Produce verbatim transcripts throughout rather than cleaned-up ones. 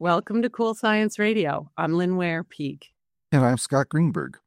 Welcome to Cool Science Radio. I'm Lynn Ware-Peak. And I'm Scott Greenberg.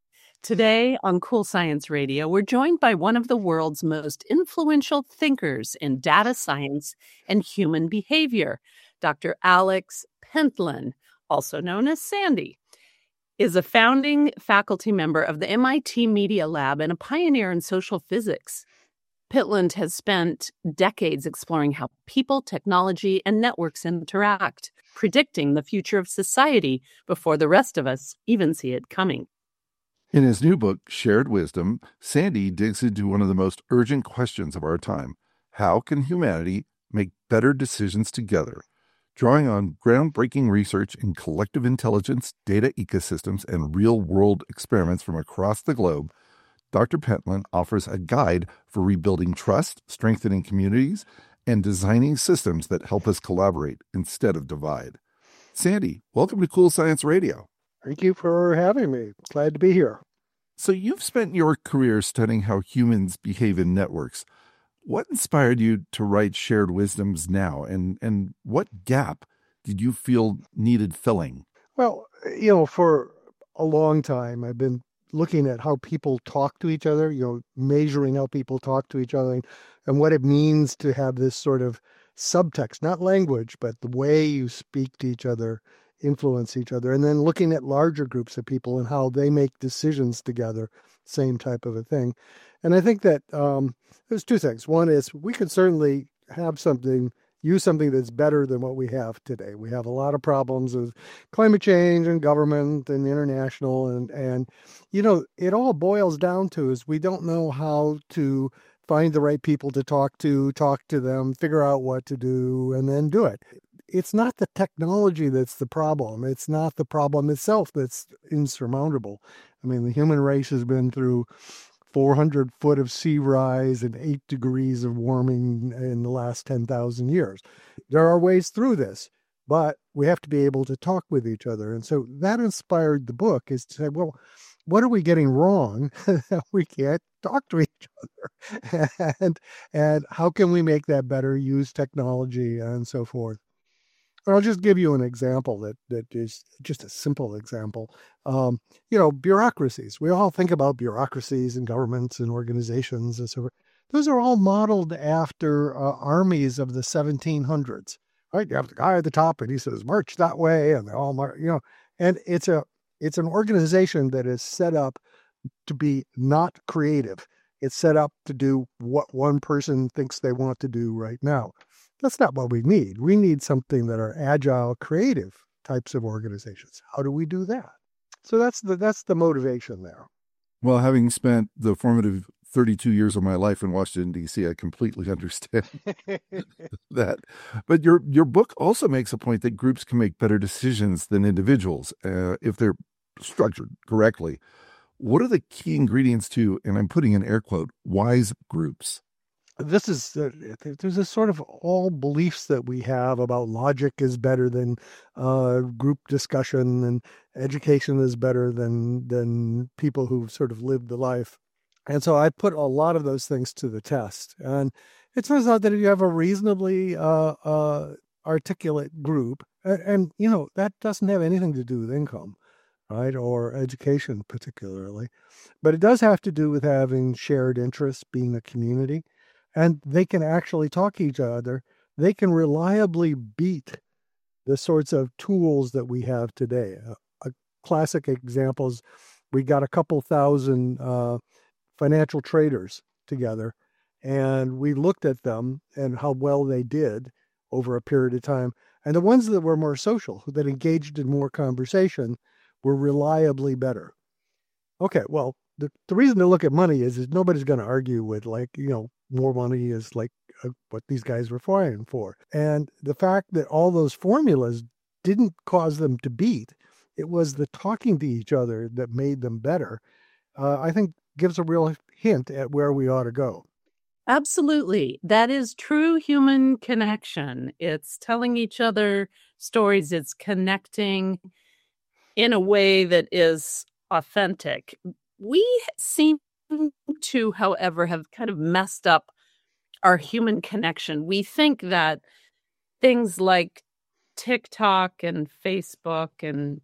Today on Cool Science Radio, we're joined by one of the world's most influential thinkers in data science and human behavior. Doctor Alex Pentland, also known as Sandy, is a founding faculty member of the M I T Media Lab and a pioneer in social physics. Pentland has spent decades exploring how people, technology, and networks interact, predicting the future of society before the rest of us even see it coming. In his new book, Shared Wisdom, Sandy digs into one of the most urgent questions of our time. How can humanity make better decisions together? Drawing on groundbreaking research in collective intelligence, data ecosystems, and real-world experiments from across the globe, Doctor Pentland offers a guide for rebuilding trust, strengthening communities, and designing systems that help us collaborate instead of divide. Sandy, welcome to Cool Science Radio. Thank you for having me. Glad to be here. So you've spent your career studying how humans behave in networks. What inspired you to write Shared Wisdoms now, and, and what gap did you feel needed filling? Well, you know, for a long time, I've been looking at how people talk to each other, you know, measuring how people talk to each other and, and what it means to have this sort of subtext, not language, but the way you speak to each other, influence each other, and then looking at larger groups of people and how they make decisions together, same type of a thing. And I think that um, there's two things. One is we could certainly have something, use something that's better than what we have today. We have a lot of problems with climate change and government and international, and, and you know, it all boils down to is we don't know how to find the right people to talk to, talk to them, figure out what to do, and then do it. It's not the technology that's the problem. It's not the problem itself that's insurmountable. I mean, the human race has been through four hundred foot of sea rise and eight degrees of warming in the last ten thousand years. There are ways through this, but we have to be able to talk with each other. And so that inspired the book, is to say, well, what are we getting wrong that we can't talk to each other? and, and how can we make that better, use technology and so forth? I'll just give you an example that, that is just a simple example. Um, you know, bureaucracies. We all think about bureaucracies and governments and organizations and so forth. Those are all modeled after uh, armies of the seventeen hundreds, right? You have the guy at the top and he says, march that way. And they all march, you know, and it's a, it's an organization that is set up to be not creative. It's set up to do what one person thinks they want to do right now. That's not what we need. We need something that are agile, creative types of organizations. How do we do that? So that's the that's the motivation there. Well, having spent the formative thirty-two years of my life in Washington, D C, I completely understand that. But your your book also makes a point that groups can make better decisions than individuals uh, if they're structured correctly. What are the key ingredients to, and I'm putting in air quote, wise groups? This is, uh, there's this sort of all beliefs that we have about logic is better than uh, group discussion, and education is better than than people who've sort of lived the life. And so I put a lot of those things to the test. And it turns out that if you have a reasonably uh, uh, articulate group, and, and, you know, that doesn't have anything to do with income, right, or education particularly, but it does have to do with having shared interests, being a community. And they can actually talk to each other. They can reliably beat the sorts of tools that we have today. A, a classic example is we got a couple thousand uh, financial traders together, and we looked at them and how well they did over a period of time. And the ones that were more social, that engaged in more conversation, were reliably better. Okay, well, the, the reason to look at money is, is nobody's going to argue with, like, you know, more money is like uh, what these guys were fighting for. And the fact that all those formulas didn't cause them to beat, it was the talking to each other that made them better, uh, I think gives a real hint at where we ought to go. Absolutely. That is true human connection. It's telling each other stories. It's connecting in a way that is authentic. We seem to, however, have kind of messed up our human connection. We think that things like TikTok and Facebook and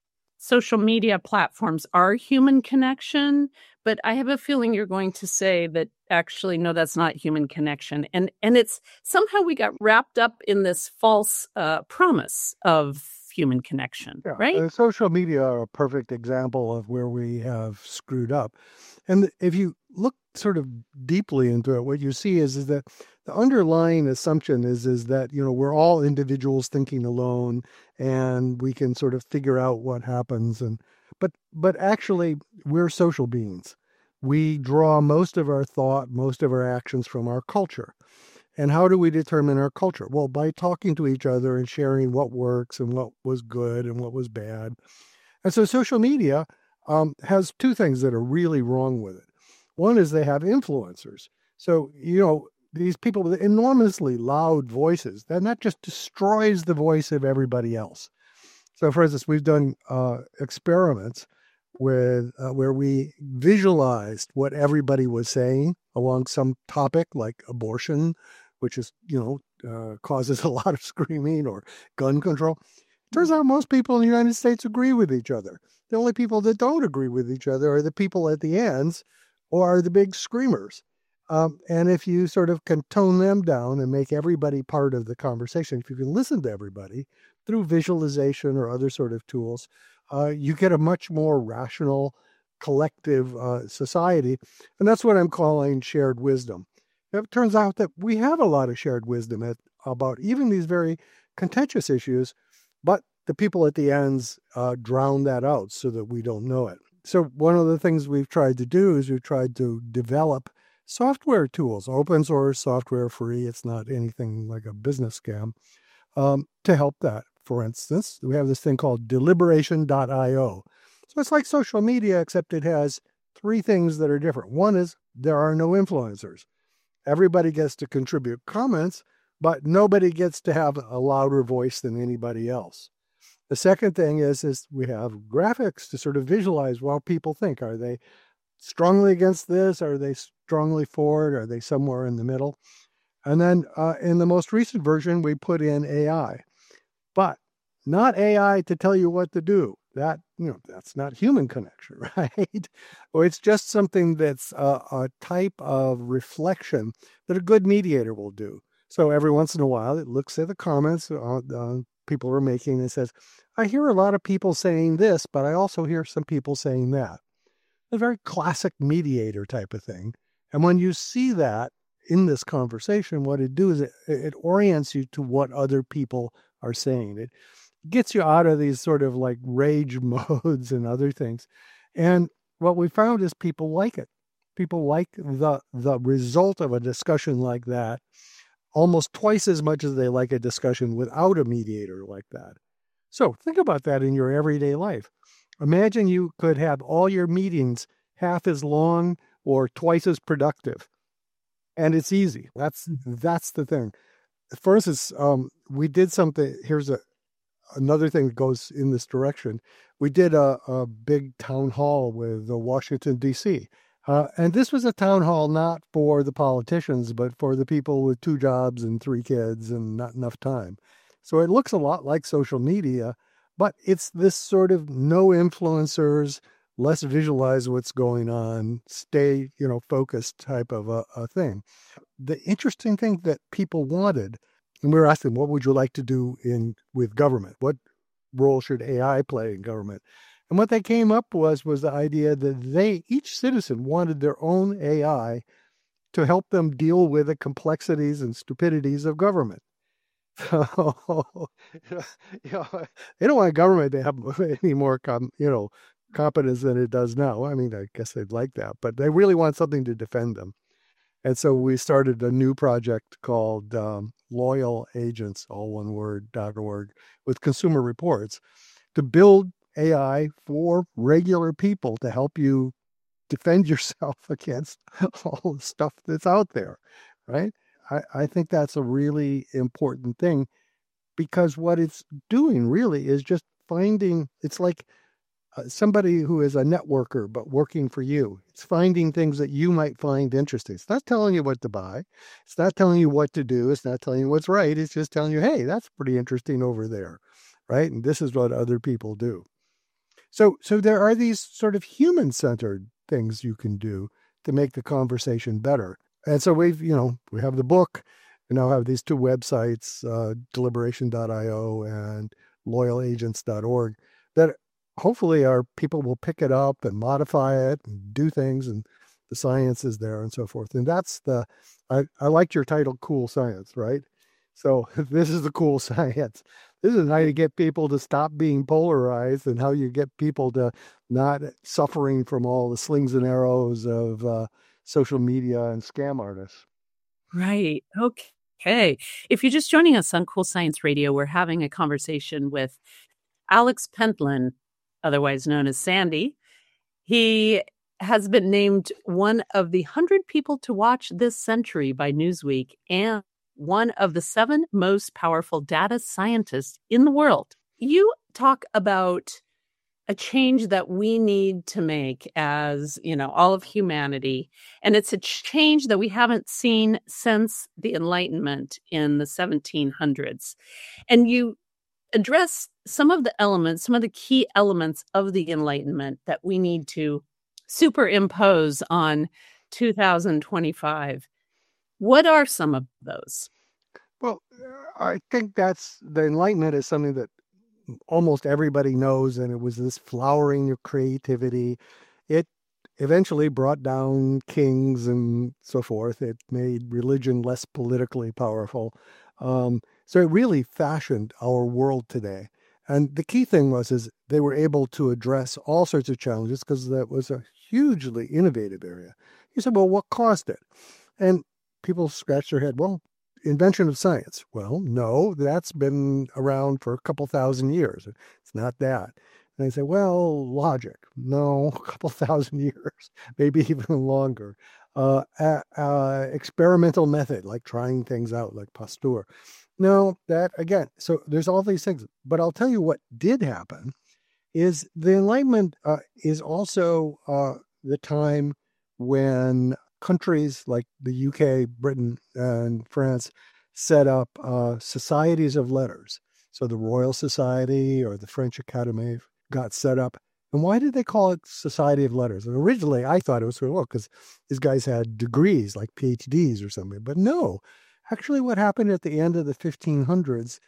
social media platforms are human connection, but I have a feeling you're going to say that actually, no, that's not human connection. And and it's somehow we got wrapped up in this false uh, promise of human connection, Yeah, right? uh, social media are a perfect example of where we have screwed up. And if you look sort of deeply into it, what you see is, is that the underlying assumption is is that, you know, we're all individuals thinking alone and we can sort of figure out what happens. And but but actually we're social beings. We draw most of our thought, most of our actions from our culture. And how do we determine our culture? Well, by talking to each other and sharing what works and what was good and what was bad. And so social media um, has two things that are really wrong with it. One is they have influencers. So, you know, these people with enormously loud voices, then that just destroys the voice of everybody else. So, for instance, we've done uh, experiments with uh, where we visualized what everybody was saying along some topic like abortion, which is, you know, uh, causes a lot of screaming, or gun control. Turns out most people in the United States agree with each other. The only people that don't agree with each other are the people at the ends or are the big screamers. Um, and if you sort of can tone them down and make everybody part of the conversation, if you can listen to everybody through visualization or other sort of tools, uh, you get a much more rational, collective uh, society. And that's what I'm calling shared wisdom. It turns out that we have a lot of shared wisdom at, about even these very contentious issues, but the people at the ends uh, drown that out so that we don't know it. So one of the things we've tried to do is we've tried to develop software tools, open source, software free. It's not anything like a business scam, um, to help that. For instance, we have this thing called deliberation dot io. So it's like social media, except it has three things that are different. One is there are no influencers. Everybody gets to contribute comments, but nobody gets to have a louder voice than anybody else. The second thing is, is we have graphics to sort of visualize what people think. Are they strongly against this? Are they strongly for it? Are they somewhere in the middle? And then uh, in the most recent version, we put in A I, but not A I to tell you what to do. That, you know, that's not human connection, right? Or it's just something that's a, a type of reflection that a good mediator will do. So every once in a while, it looks at the comments uh, uh, people are making and says, I hear a lot of people saying this, but I also hear some people saying that. A very classic mediator type of thing. And when you see that in this conversation, what it do is it, it orients you to what other people are saying. It gets you out of these sort of like rage modes and other things. And what we found is people like it. People like the the result of a discussion like that almost twice as much as they like a discussion without a mediator like that. So think about that in your everyday life. Imagine you could have all your meetings half as long or twice as productive. And it's easy. That's that's the thing. For instance, um, we did something. Here's a another thing that goes in this direction. We did a, a big town hall with the Washington, D C. Uh, and this was a town hall not for the politicians, but for the people with two jobs and three kids and not enough time. So it looks a lot like social media, but it's this sort of no influencers, let's visualize what's going on, stay, you know, focused type of a, a thing. The interesting thing that people wanted, and we were asking, what would you like to do in with government? What role should A I play in government? And what they came up was was the idea that they, each citizen, wanted their own A I to help them deal with the complexities and stupidities of government. So, you know, they don't want government to have any more, com, you know, competence than it does now. I mean, I guess they'd like that, but they really want something to defend them. And so we started a new project called um, Loyal Agents, all one word, .org, with Consumer Reports, to build A I for regular people to help you defend yourself against all the stuff that's out there, right? I, I think that's a really important thing, because what it's doing really is just finding, it's like uh, somebody who is a networker but working for you. It's finding things that you might find interesting. It's not telling you what to buy. It's not telling you what to do. It's not telling you what's right. It's just telling you, hey, that's pretty interesting over there, right? And this is what other people do. So, so there are these sort of human-centered things you can do to make the conversation better. And so we've, you know, we have the book. We now have these two websites, uh, deliberation dot io and loyal agents dot org, that hopefully our people will pick it up and modify it and do things, and the science is there and so forth. And that's the, I, I liked your title, Cool Science, right? So this is the cool science. This is how you get people to stop being polarized and how you get people to not suffering from all the slings and arrows of uh, social media and scam artists. Right. Okay. If you're just joining us on Cool Science Radio, we're having a conversation with Alex Pentland, otherwise known as Sandy. He has been named one of the one hundred people to watch this century by Newsweek and one of the seven most powerful data scientists in the world. You talk about a change that we need to make as, you know, all of humanity. And it's a change that we haven't seen since the Enlightenment in the seventeen hundreds. And you address some of the elements, some of the key elements of the Enlightenment that we need to superimpose on two thousand twenty-five. What are some of those? Well, I think that's the Enlightenment is something that almost everybody knows, and it was this flowering of creativity. It eventually brought down kings and so forth. It made religion less politically powerful. Um, so it really fashioned our world today. And the key thing was is they were able to address all sorts of challenges because that was a hugely innovative area. You said, well, what caused it? And people scratch their head. Well, invention of science. Well, no, that's been around for a couple thousand years. It's not that. And they say, well, logic. No, a couple thousand years, maybe even longer. Uh, uh, uh, experimental method, like trying things out, like Pasteur. No, that again. So there's all these things. But I'll tell you what did happen is the Enlightenment uh, is also uh, the time when countries like the U K, Britain, and France set up uh, societies of letters. So the Royal Society or the French Academy got set up. And why did they call it Society of Letters? And originally, I thought it was, well, because these guys had degrees like P H Ds or something. But no, actually what happened at the end of the fifteen hundreds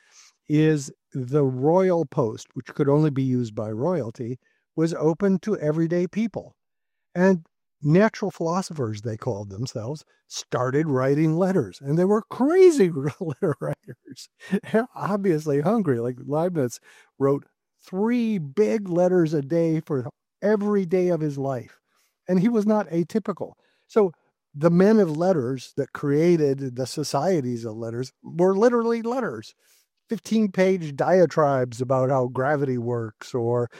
is the royal post, which could only be used by royalty, was open to everyday people. And natural philosophers, they called themselves, started writing letters. And they were crazy letter writers, obviously hungry. Like Leibniz wrote three big letters a day for every day of his life. And he was not atypical. So the men of letters that created the societies of letters were literally letters. fifteen-page diatribes about how gravity works or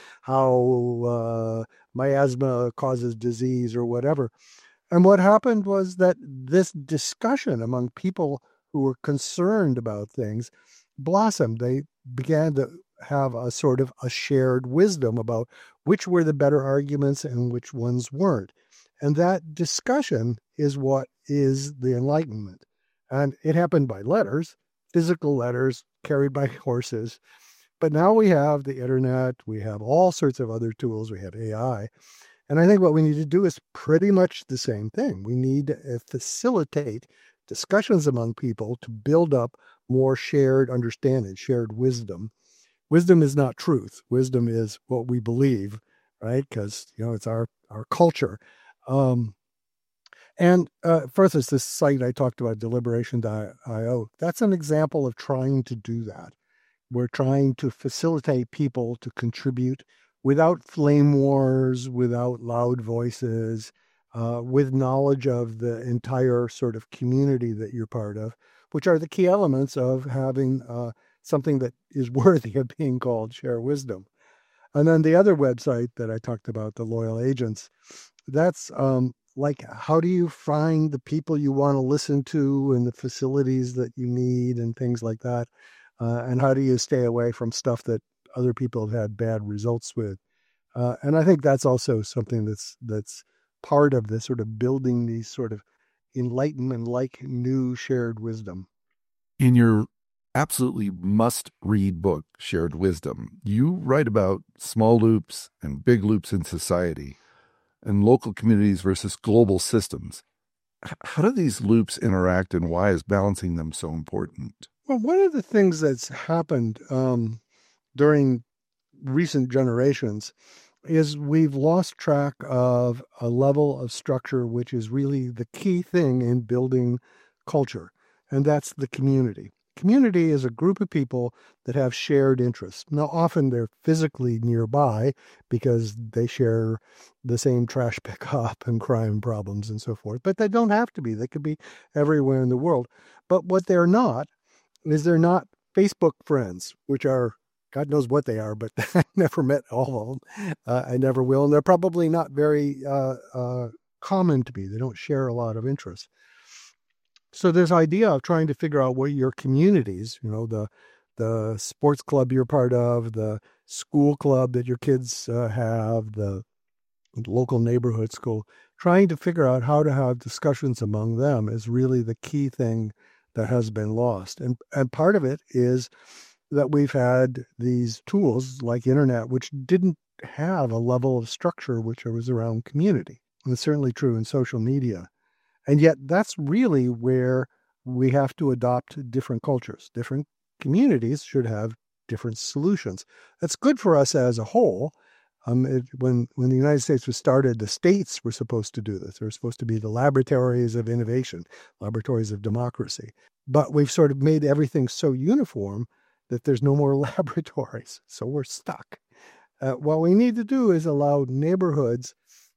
how uh, miasma causes disease or whatever. And what happened was that this discussion among people who were concerned about things blossomed. They began to have a sort of a shared wisdom about which were the better arguments and which ones weren't. And that discussion is what is the Enlightenment. And it happened by letters, physical letters carried by horses. But now we have the internet, we have all sorts of other tools, we have A I. And I think what we need to do is pretty much the same thing. We need to facilitate discussions among people to build up more shared understanding, shared wisdom. Wisdom is not truth. Wisdom is what we believe, right? Because, you know, it's our, our culture. Um, and uh, first, it's this site I talked about, deliberation dot io. That's an example of trying to do that. We're trying to facilitate people to contribute without flame wars, without loud voices, uh, with knowledge of the entire sort of community that you're part of, which are the key elements of having uh, something that is worthy of being called Share Wisdom. And then the other website that I talked about, the Loyal Agents, that's um, like, how do you find the people you want to listen to and the facilities that you need and things like that? Uh, and how do you stay away from stuff that other people have had bad results with? Uh, and I think that's also something that's that's part of this sort of building these sort of enlightenment-like new shared wisdom. In your absolutely must-read book, Shared Wisdom, you write about small loops and big loops in society and local communities versus global systems. How do these loops interact, and why is balancing them so important? Well, one of the things that's happened um, during recent generations is we've lost track of a level of structure which is really the key thing in building culture, and that's the community. Community is a group of people that have shared interests. Now, often they're physically nearby because they share the same trash pickup and crime problems and so forth, but they don't have to be. They could be everywhere in the world. But what they're not is they're not Facebook friends, which are God knows what they are, but I never met all of them. Uh, I never will. And they're probably not very uh, uh, common to me. They don't share a lot of interests. So this idea of trying to figure out what your communities, you know, the the sports club you're part of, the school club that your kids uh, have, the local neighborhood school, trying to figure out how to have discussions among them is really the key thing that has been lost. And and part of it is that we've had these tools like internet, which didn't have a level of structure which was around community. And it's certainly true in social media. And yet that's really where we have to adopt different cultures. Different communities should have different solutions. That's good for us as a whole. Um, it, when, when the United States was started, the states were supposed to do this. They were supposed to be the laboratories of innovation, laboratories of democracy. But we've sort of made everything so uniform that there's no more laboratories. So we're stuck. Uh, what we need to do is allow neighborhoods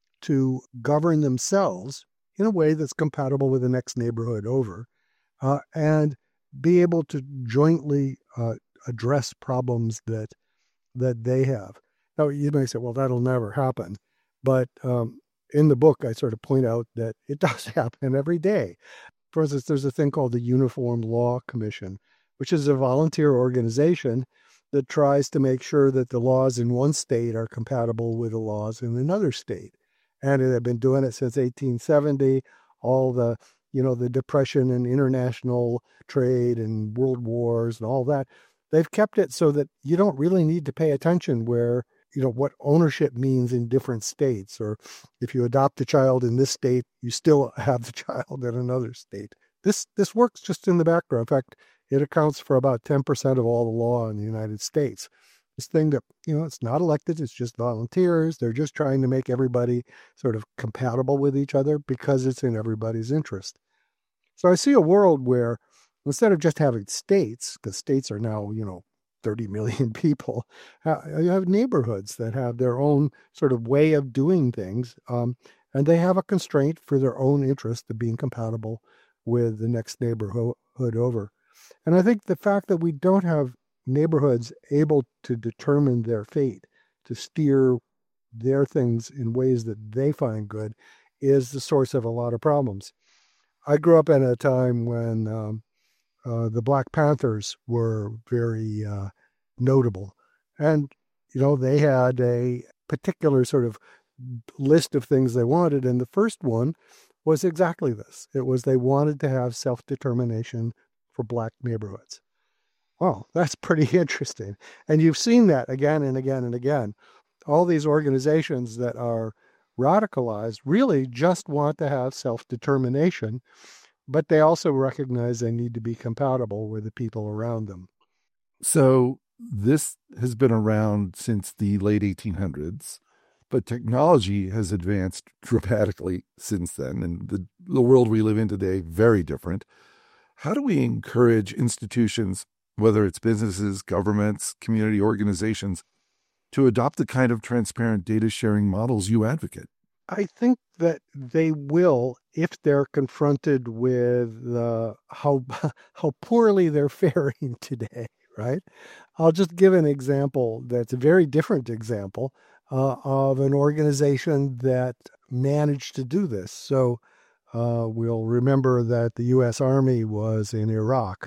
to govern themselves in a way that's compatible with the next neighborhood over, uh, and be able to jointly uh, address problems that that they have. Now, you may say, well, that'll never happen. But um, in the book, I sort of point out that it does happen every day. For instance, there's a thing called the Uniform Law Commission, which is a volunteer organization that tries to make sure that the laws in one state are compatible with the laws in another state. And they've been doing it since eighteen seventy. All the, you know, the Depression and international trade and world wars and all that. They've kept it so that you don't really need to pay attention where, you know, what ownership means in different states. Or if you adopt a child in this state, you still have the child in another state. This this works just in the background. In fact, it accounts for about ten percent of all the law in the United States. This thing that, you know, it's not elected, it's just volunteers. They're just trying to make everybody sort of compatible with each other because it's in everybody's interest. So I see a world where instead of just having states, because states are now, you know, thirty million people, you have neighborhoods that have their own sort of way of doing things. Um, and they have a constraint for their own interest of being compatible with the next neighborhood over. And I think the fact that we don't have neighborhoods able to determine their fate, to steer their things in ways that they find good, is the source of a lot of problems. I grew up in a time when um, uh, the Black Panthers were very uh, notable. And, you know, they had a particular sort of list of things they wanted. And the first one was exactly this. It was they wanted to have self-determination for Black neighborhoods. Well, that's pretty interesting. And you've seen that again and again and again. All these organizations that are radicalized really just want to have self-determination, but they also recognize they need to be compatible with the people around them. So this has been around since the late eighteen hundreds, but technology has advanced dramatically since then, and the, the world we live in today, very different. How do we encourage institutions, whether it's businesses, governments, community organizations, to adopt the kind of transparent data sharing models you advocate? I think that they will if they're confronted with uh, how how poorly they're faring today, right? I'll just give an example that's a very different example uh, of an organization that managed to do this. So uh, we'll remember that the U S Army was in Iraq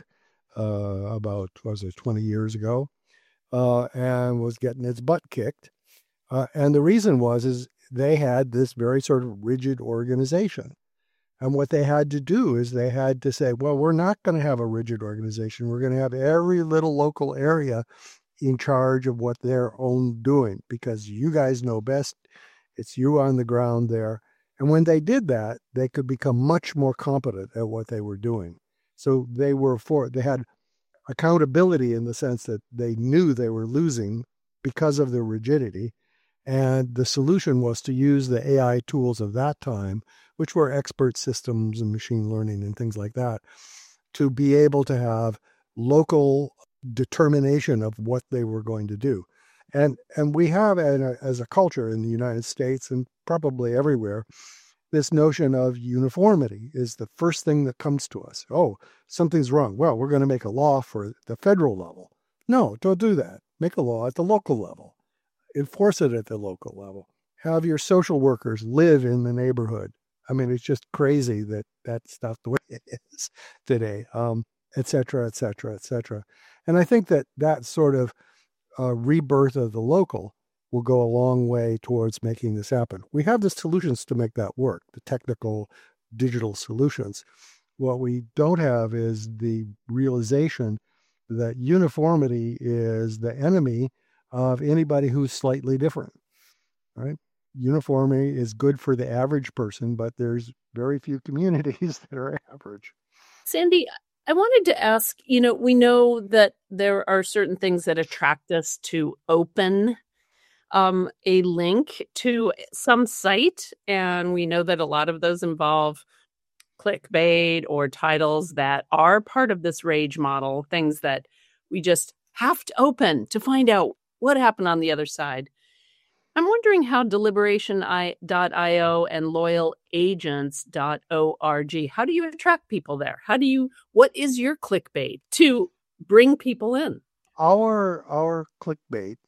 uh, about, what was it, twenty years ago, uh, and was getting its butt kicked. Uh, and the reason was is they had this very sort of rigid organization. And what they had to do is they had to say, well, we're not going to have a rigid organization. We're going to have every little local area in charge of what they're own doing because you guys know best. It's you on the ground there. And when they did that, they could become much more competent at what they were doing. So they were for, they had accountability in the sense that they knew they were losing because of their rigidity. And the solution was to use the A I tools of that time, which were expert systems and machine learning and things like that, to be able to have local determination of what they were going to do. And and we have, as a culture in the United States and probably everywhere, this notion of uniformity is the first thing that comes to us. Oh, something's wrong. Well, we're going to make a law for the federal level. No, don't do that. Make a law at the local level. Enforce it at the local level. Have your social workers live in the neighborhood. I mean, it's just crazy that that's not the way it is today, um, et cetera, et cetera, et cetera. And I think that that sort of uh, rebirth of the local will go a long way towards making this happen. We have the solutions to make that work, the technical digital solutions. What we don't have is the realization that uniformity is the enemy of anybody who's slightly different, right? Uniformity is good for the average person, but there's very few communities that are average. Sandy, I wanted to ask, you know, we know that there are certain things that attract us to open um, a link to some site, and we know that a lot of those involve clickbait or titles that are part of this rage model, things that we just have to open to find out what happened on the other side. I'm wondering how deliberation dot io and loyal agents dot org, how do you attract people there? How do you, what is your clickbait to bring people in? Our, our clickbait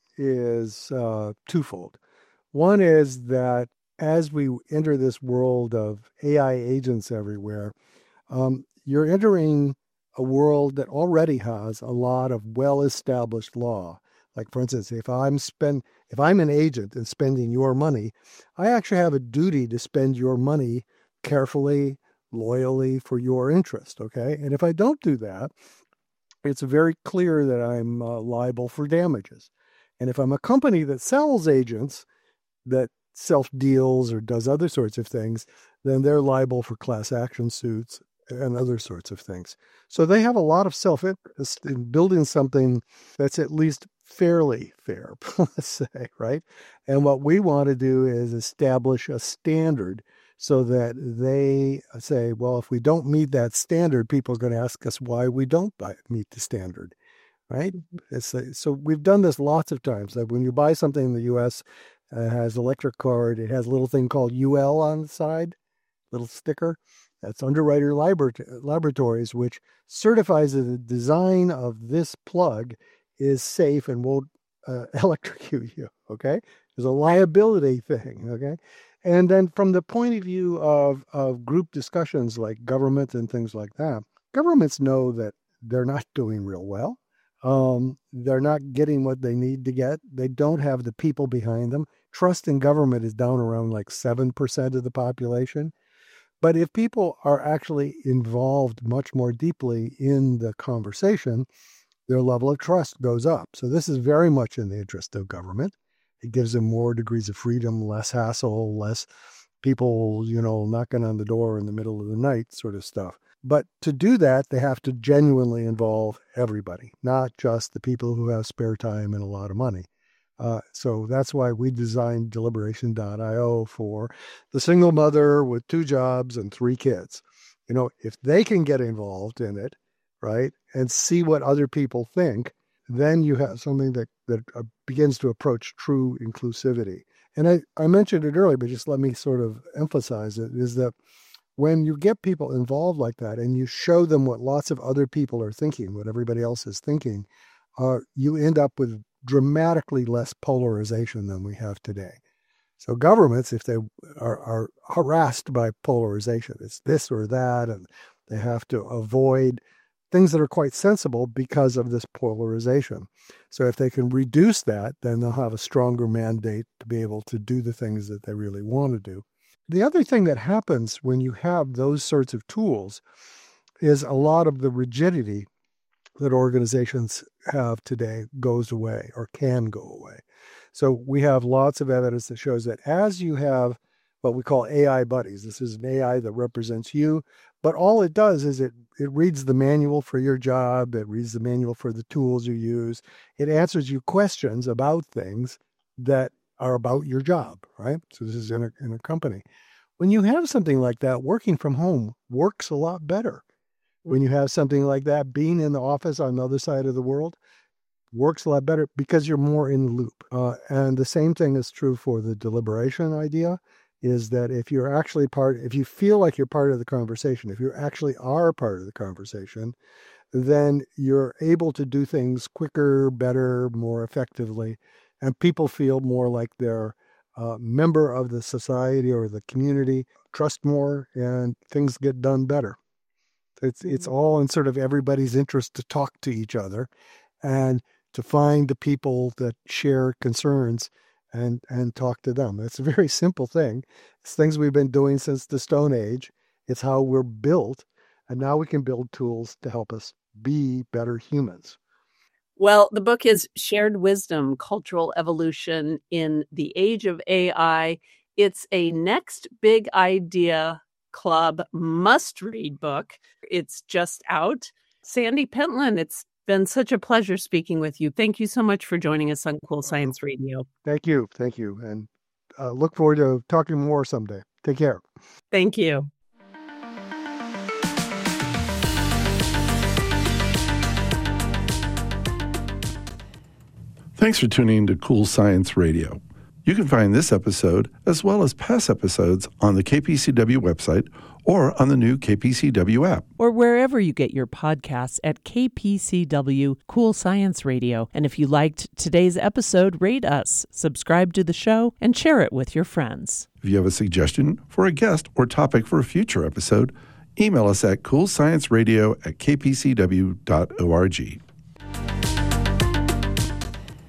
is uh, twofold. One is that as we enter this world of A I agents everywhere, um, you're entering a world that already has a lot of well-established law. Like, for instance, if I'm spend if I'm an agent and spending your money, I actually have a duty to spend your money carefully, loyally for your interest, okay? And if I don't do that, it's very clear that I'm uh, liable for damages. And if I'm a company that sells agents that self-deals or does other sorts of things, then they're liable for class action suits and other sorts of things. So they have a lot of self-interest in building something that's at least fairly fair, let's say, right? And what we want to do is establish a standard so that they say, well, if we don't meet that standard, people are going to ask us why we don't buy, meet the standard, right? It's a, so we've done this lots of times. Like when you buy something in the U S, uh, it has electric cord, it has a little thing called U L on the side, little sticker. That's Underwriter Laboratories, which certifies that the design of this plug is safe and won't uh, electrocute you, okay? There's a liability thing, okay? And then from the point of view of, of group discussions like government and things like that, governments know that they're not doing real well. Um, they're not getting what they need to get. They don't have the people behind them. Trust in government is down around like seven percent of the population. But if people are actually involved much more deeply in the conversation, their level of trust goes up. So this is very much in the interest of government. It gives them more degrees of freedom, less hassle, less people, you know, knocking on the door in the middle of the night sort of stuff. But to do that, they have to genuinely involve everybody, not just the people who have spare time and a lot of money. Uh, so that's why we designed deliberation dot io for the single mother with two jobs and three kids. You know, if they can get involved in it, right, and see what other people think, then you have something that, that uh, begins to approach true inclusivity. And I, I mentioned it earlier, but just let me sort of emphasize it, is that when you get people involved like that and you show them what lots of other people are thinking, what everybody else is thinking, uh, you end up with dramatically less polarization than we have today. So governments, if they are, are harassed by polarization, it's this or that, and they have to avoid things that are quite sensible because of this polarization. So if they can reduce that, then they'll have a stronger mandate to be able to do the things that they really want to do. The other thing that happens when you have those sorts of tools is a lot of the rigidity that organizations have today goes away or can go away. So we have lots of evidence that shows that as you have what we call A I buddies, this is an A I that represents you, but all it does is it it reads the manual for your job, it reads the manual for the tools you use, it answers you questions about things that are about your job, right? So this is in a, in a company. When you have something like that, working from home works a lot better. When you have something like that, being in the office on the other side of the world works a lot better because you're more in the loop. Uh, and the same thing is true for the deliberation idea, is that if you're actually part, if you feel like you're part of the conversation, if you actually are part of the conversation, then you're able to do things quicker, better, more effectively, and people feel more like they're a member of the society or the community, trust more, and things get done better. It's it's all in sort of everybody's interest to talk to each other and to find the people that share concerns and and talk to them. It's a very simple thing. It's things we've been doing since the Stone Age. It's how we're built. And now we can build tools to help us be better humans. Well, the book is Shared Wisdom, Cultural Evolution in the Age of A I. It's a Next Big Idea Club must-read book. It's just out. Sandy Pentland, it's been such a pleasure speaking with you. Thank you so much for joining us on Cool Science Radio. Thank you. Thank you. And uh, look forward to talking more someday. Take care. Thank you. Thanks for tuning to Cool Science Radio. You can find this episode, as well as past episodes, on the K P C W website or on the new K P C W app. Or wherever you get your podcasts at K P C W Cool Science Radio. And if you liked today's episode, rate us, subscribe to the show, and share it with your friends. If you have a suggestion for a guest or topic for a future episode, email us at coolscienceradio at k p c w dot org.